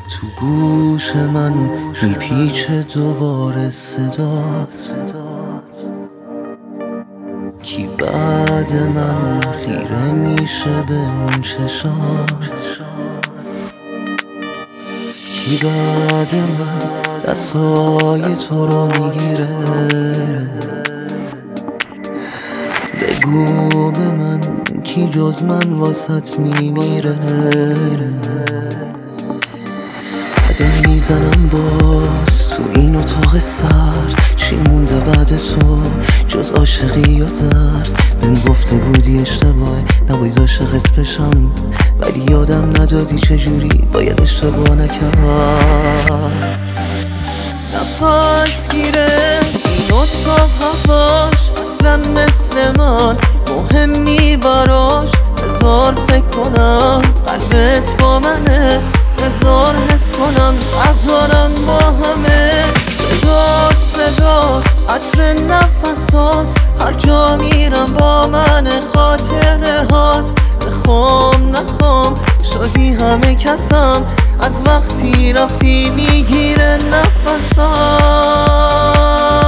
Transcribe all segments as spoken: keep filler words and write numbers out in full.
تو گوش من میپیچه دوباره صدات، کی بعد من خیره میشه به اون چشات، کی بعد من دستای تو رو میگیره، بگو به من کی جز من واسط میمیره. قدم میزنم باز تو این اتاق سرد، چی مونده بعد تو جز عاشقی یا درد؟ بهم گفته بودی اشتباه نباید عاشقت بشم، ولی یادم ندادی چجوری باید اشتباه نکرد. نفس گیره این اتاق هواش اصلا مثل من مهمی براش، بذار فکر کنم قلبت با منه، بذار حس کنم افزارم با همه. صدات صدات عطر نفسات هر جا میرم با من، خاطره هات بخوام نخوام شدی همه کسم، از وقتی رفتی میگیره نفسام.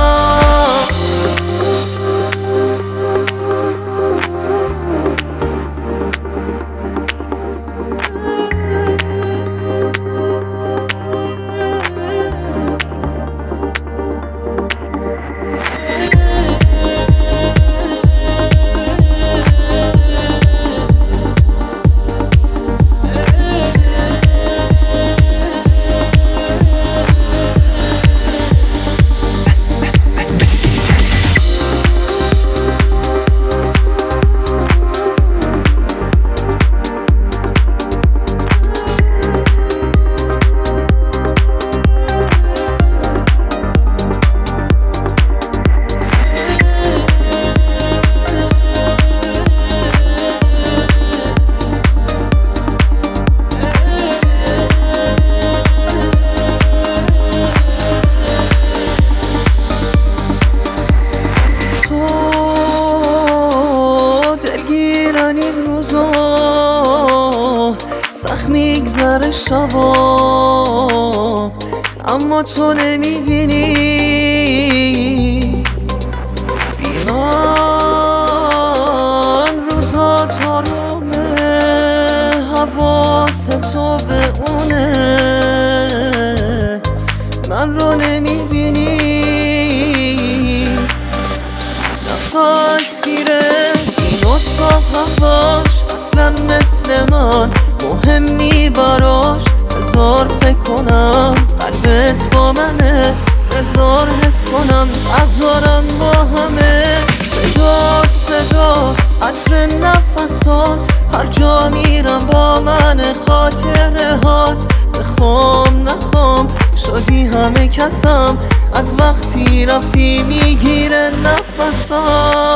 این روزا سخت میگذره شبا، اما تو نمیبینی بی من روزا تارمه، حواس تو به اونه من رو نمیبینی. نفس گیره این اتاق هواش اصلا مثل من مهمی براش، بذار فکر کنم قلبت با منه، بذار حس کنم افزارم با همه. صدات صدات عطر نفسات هر جا میرم با من، خاطره هات بخوام نخوام شدی همه کسم، از وقتی رفتی میگیره نفسام.